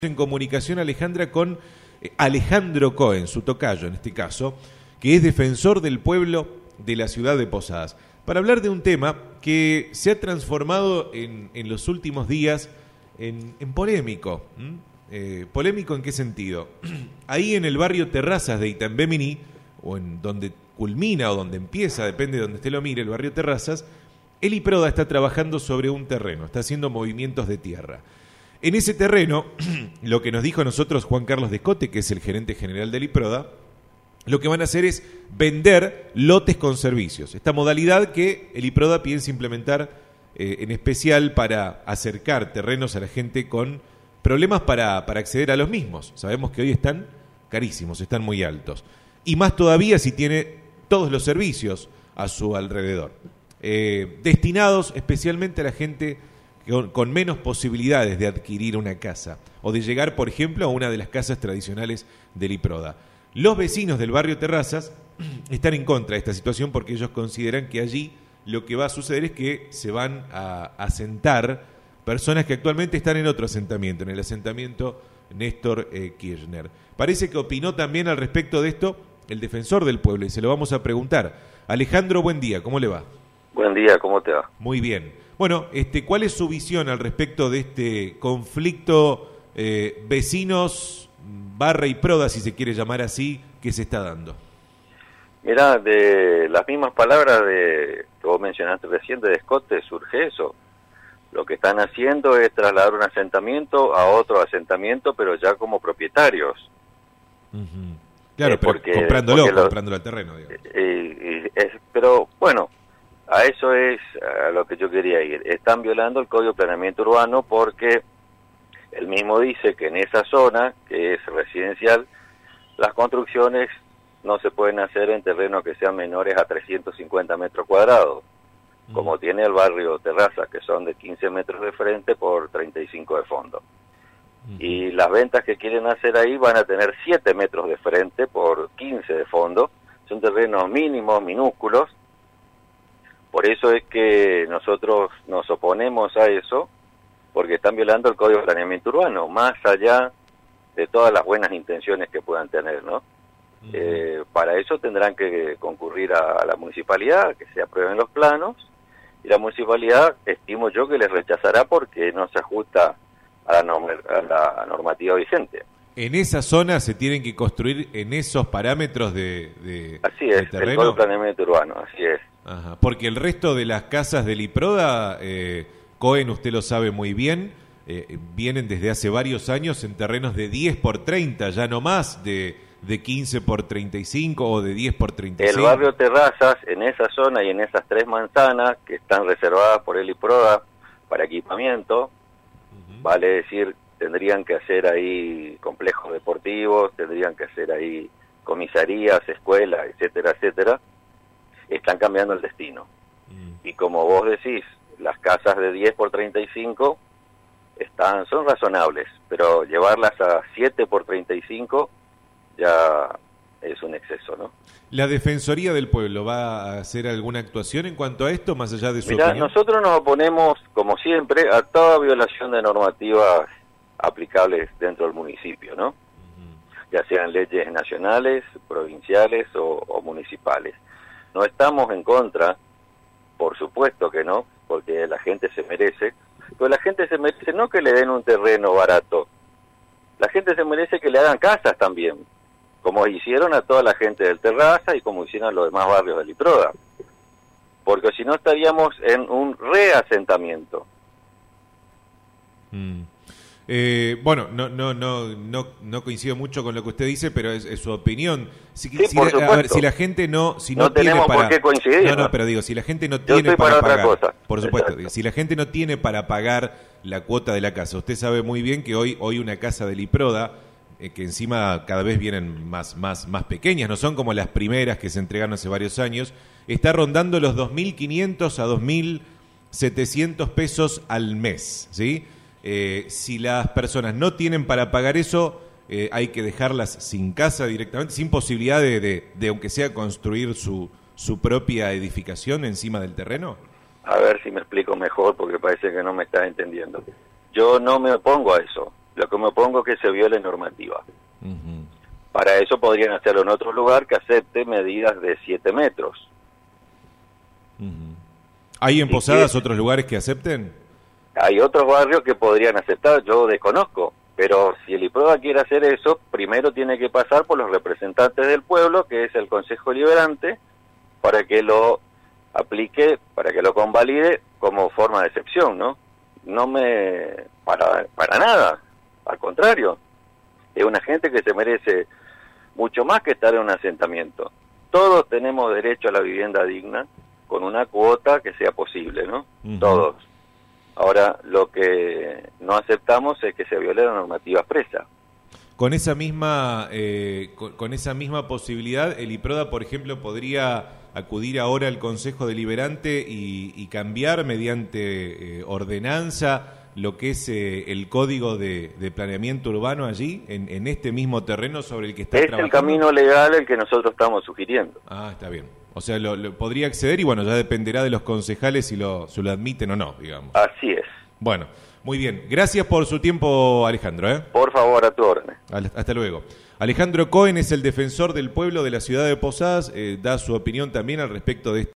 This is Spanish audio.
En comunicación, Alejandra, con Alejandro Cohen, su tocayo en este caso, que es defensor del pueblo de la ciudad de Posadas, para hablar de un tema que se ha transformado en los últimos días en polémico. ¿Polémico en qué sentido? Ahí en el barrio Terrazas de Itambémini, o en donde culmina o donde empieza, depende de donde usted lo mire, el barrio Terrazas, el IPRODA está trabajando sobre un terreno, está haciendo movimientos de tierra. En ese terreno, lo que nos dijo a nosotros Juan Carlos Descote, que es el gerente general del IPRODA, lo que van a hacer es vender lotes con servicios. Esta modalidad que el IPRODA piensa implementar en especial para acercar terrenos a la gente con problemas para acceder a los mismos. Sabemos que hoy están carísimos, están muy altos. Y más todavía si tiene todos los servicios a su alrededor. Destinados especialmente a la gente con menos posibilidades de adquirir una casa o de llegar, por ejemplo, a una de las casas tradicionales del IPRODA. Los vecinos del barrio Terrazas están en contra de esta situación porque ellos consideran que allí lo que va a suceder es que se van a asentar personas que actualmente están en otro asentamiento, en el asentamiento Néstor Kirchner. Parece que opinó también al respecto de esto el defensor del pueblo y se lo vamos a preguntar. Alejandro, buen día, ¿cómo le va? Buen día, ¿cómo te va? Muy bien. Bueno, ¿cuál es su visión al respecto de este conflicto vecinos barra IPRODA, si se quiere llamar así, que se está dando? Mirá, de las mismas palabras que vos mencionaste recién de Descote surge eso. Lo que están haciendo es trasladar un asentamiento a otro asentamiento, pero ya como propietarios. Uh-huh. Claro, pero comprándolo al terreno, digamos. Pero bueno, a eso es a lo que yo quería ir. Están violando el Código de Planeamiento Urbano porque él mismo dice que en esa zona, que es residencial, las construcciones no se pueden hacer en terrenos que sean menores a 350 metros cuadrados, como tiene el barrio Terraza, que son de 15 metros de frente por 35 de fondo. Y las ventas que quieren hacer ahí van a tener 7 metros de frente por 15 de fondo. Son terrenos mínimos, minúsculos. Por eso es que nosotros nos oponemos a eso, porque están violando el Código de Planeamiento Urbano, más allá de todas las buenas intenciones que puedan tener, ¿no? Para eso tendrán que concurrir a la municipalidad, que se aprueben los planos, y la municipalidad, estimo yo, que les rechazará porque no se ajusta a la normativa vigente. ¿En esa zona se tienen que construir en esos parámetros de así es, de terreno? El Código de Planeamiento Urbano, así es. Ajá, porque el resto de las casas del IPRODA, Cohen, usted lo sabe muy bien, vienen desde hace varios años en terrenos de 10 por 30, ya no más de 15 por 35 o de 10 por 35. El barrio Terrazas, en esa zona y en esas 3 manzanas que están reservadas por el IPRODA para equipamiento, vale decir, tendrían que hacer ahí complejos deportivos, tendrían que hacer ahí comisarías, escuelas, etcétera, etcétera. Están cambiando el destino. Y como vos decís, las casas de 10 por 35 son razonables, pero llevarlas a 7 por 35 ya es un exceso, ¿no? ¿La Defensoría del Pueblo va a hacer alguna actuación en cuanto a esto, más allá de su opinión? Nosotros nos oponemos, como siempre, a toda violación de normativas aplicables dentro del municipio, ¿no? Ya sean leyes nacionales, provinciales o municipales. No estamos en contra, por supuesto que no, porque la gente se merece, pero la gente se merece no que le den un terreno barato, la gente se merece que le hagan casas también, como hicieron a toda la gente del Terraza y como hicieron a los demás barrios del IPRODA, porque si no estaríamos en un reasentamiento. Bueno, no coincido mucho con lo que usted dice, pero es su opinión. A ver, si la gente no tiene tenemos para, por qué coincidir. Pero digo, si la gente no Yo tiene estoy para pagar, otra cosa. por supuesto, Exacto. Si la gente no tiene para pagar la cuota de la casa, usted sabe muy bien que hoy una casa del IPRODA, que encima cada vez vienen más pequeñas, no son como las primeras que se entregaron hace varios años, está rondando los 2.500 a 2.700 pesos al mes, ¿sí? Si las personas no tienen para pagar eso, hay que dejarlas sin casa directamente, sin posibilidad de aunque sea construir su propia edificación encima del terreno. A ver si me explico mejor, porque parece que no me estás entendiendo. Yo no me opongo a eso. Lo que me opongo es que se viole normativa. Ujú. Para eso podrían hacerlo en otro lugar que acepte medidas de 7 metros. Ujú. ¿Hay en Si Posadas quiere- otros lugares que acepten? Hay otros barrios que podrían aceptar, yo desconozco, pero si el IPRODA quiere hacer eso, primero tiene que pasar por los representantes del pueblo, que es el Consejo Liberante, para que lo aplique, para que lo convalide como forma de excepción, ¿no? No me... para nada, al contrario, es una gente que se merece mucho más que estar en un asentamiento. Todos tenemos derecho a la vivienda digna, con una cuota que sea posible, ¿no? Ujú. Todos. Ahora, lo que no aceptamos es que se viole la normativa expresa. Con esa misma con esa misma posibilidad, el IPRODA, por ejemplo, podría acudir ahora al Consejo Deliberante y cambiar mediante ordenanza lo que es el código de planeamiento urbano allí, en este mismo terreno sobre el que está Es trabajando. el camino legal el que nosotros estamos sugiriendo. Ah, está bien. O sea, lo podría acceder y bueno, ya dependerá de los concejales si lo admiten o no, digamos. Así es. Bueno, muy bien. Gracias por su tiempo, Alejandro, ¿eh? Por favor, a tu orden. Hasta luego. Alejandro Cohen es el defensor del pueblo de la ciudad de Posadas, da su opinión también al respecto de